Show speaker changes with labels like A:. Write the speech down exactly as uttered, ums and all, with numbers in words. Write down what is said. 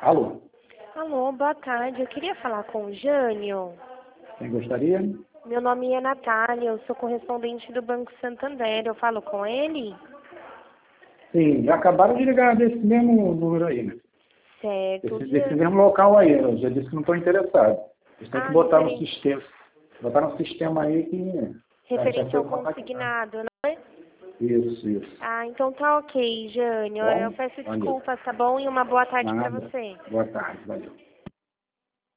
A: Alô,
B: Alô, boa tarde. Eu queria falar com o Jânio.
A: quem gostaria?
B: Meu nome é Natália, eu sou correspondente do Banco Santander. Eu falo com ele?
A: Sim, já acabaram de ligar desse mesmo número aí, né?
B: Certo.
A: Desse, desse
B: Jânio.
A: mesmo local aí, eu já disse que não estou interessado. Vocês têm que
B: Ah,
A: botar no
B: referente,
A: sistema. Botar no sistema aí que já, já
B: referente
A: foi
B: ao
A: contactado.
B: consignado, não é?
A: Isso, isso.
B: Ah, então tá ok, Jânio. Eu
A: Bom,
B: peço
A: valeu.
B: desculpas, tá bom? E uma boa tarde pra
A: Nada.
B: você.
A: Boa tarde, valeu.